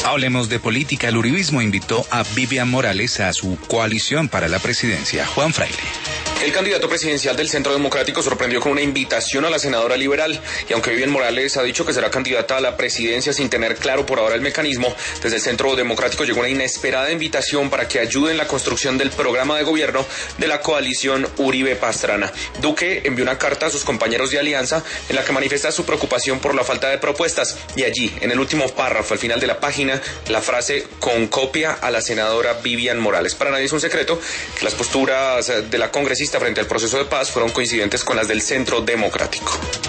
Hablemos de política. El uribismo invitó a Vivian Morales a su coalición para la presidencia. Juan Fraile. El candidato presidencial del Centro Democrático sorprendió con una invitación a la senadora liberal, y aunque Vivian Morales ha dicho que será candidata a la presidencia sin tener claro por ahora el mecanismo, desde el Centro Democrático llegó una inesperada invitación para que ayude en la construcción del programa de gobierno de la coalición Uribe-Pastrana. Duque envió una carta a sus compañeros de alianza en la que manifiesta su preocupación por la falta de propuestas, y allí, en el último párrafo, al final de la página, la frase "con copia a la senadora Vivian Morales". Para nadie es un secreto que las posturas de la congresista frente al proceso de paz fueron coincidentes con las del Centro Democrático.